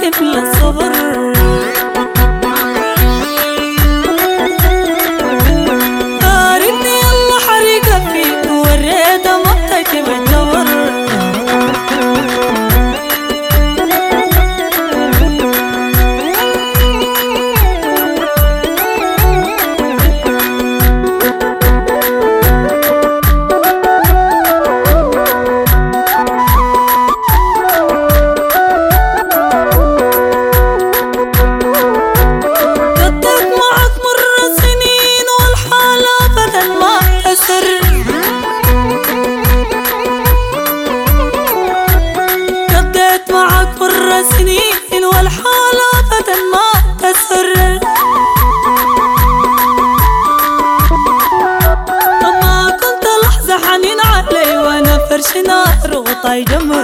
تملى الصبر. فارقني يلا حريقة فيك وريتها محتاجة بالجبر. قضيت معك مر سنين والحالة أبدا ما تسر. أما كنت لحظة حنين علي وأنا فرش نار وطاي جمر.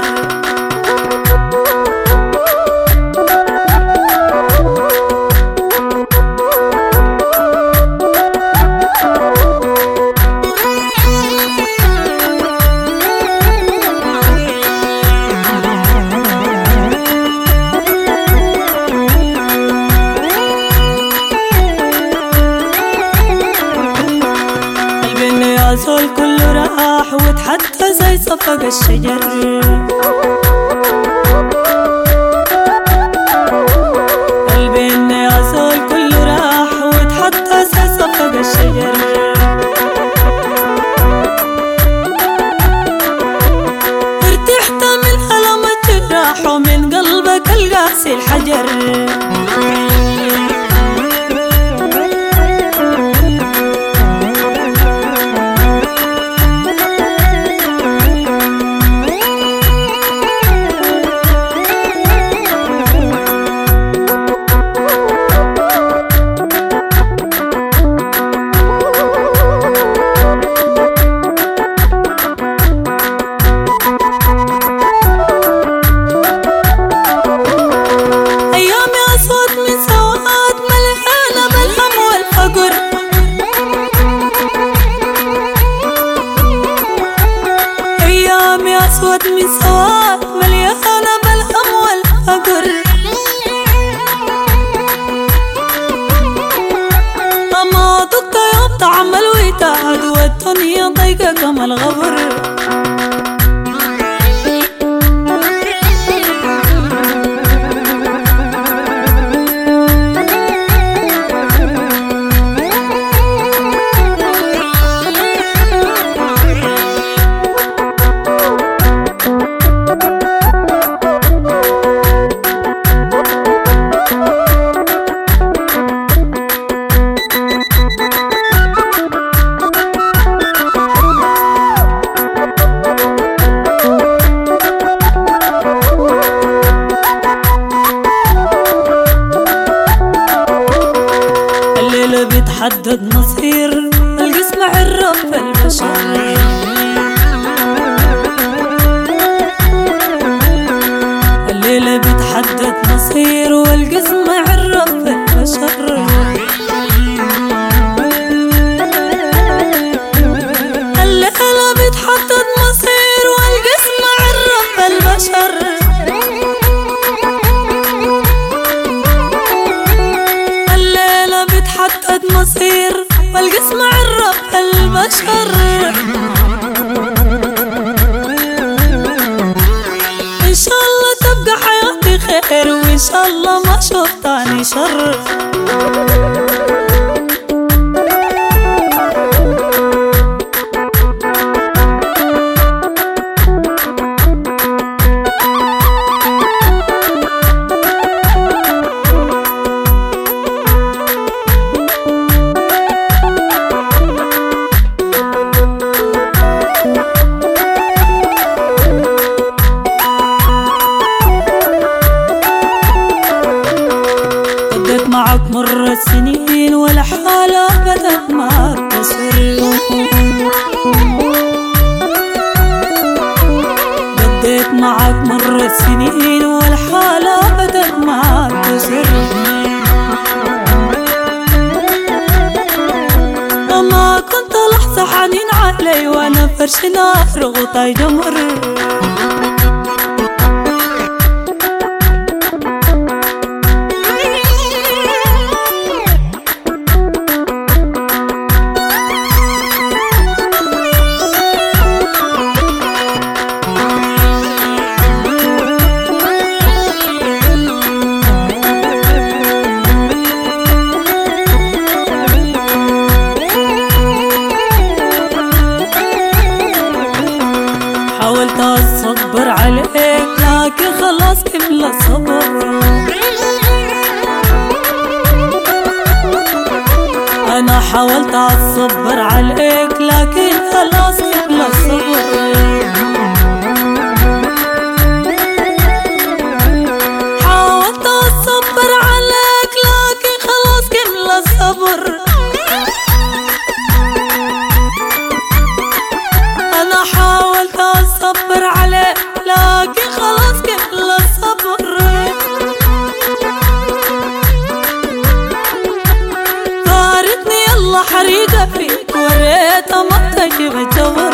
العسول كله راح وتحدى زي صفق الشجر. قلبي اني عسول كله راح وتحدى زي صفق الشجر. ارتحت من ألم الجراح ومن قلبك القاسي الحجر. أسود من سواد مليانة بالهم والفقر. أما ضدك يوم تعمل ويتعد والدنيا ضيقة كما الغبر. بيتحدد مصير الجسم عرف البشر. الليلة بيتحدد مصير والجسم عرف البشر. الليلة بيتحدد مصير والجسم عرف البشر. بيتحدد مصير والجسم عرف البشر. إن شاء الله تبقى حياتي خير وإن شاء الله ما أشوف تاني شر. معك مر السنين والحالة أبدا ما تصر. قضيت معك مر السنين والحالة أبدا ما تصر. أما كنت لحظة حنين علي وأنا فرش نار وطاي جمر. حاولت اصبر عليك لكن خلاص قبل الصبر. حاولت اصبر عليك لكن خلاص قبل الصبر. انا حاولت اصبر عليك لكن خلاص قبل الصبر. فارقني يلا حريقة فيك وريت ما تجيب جواب.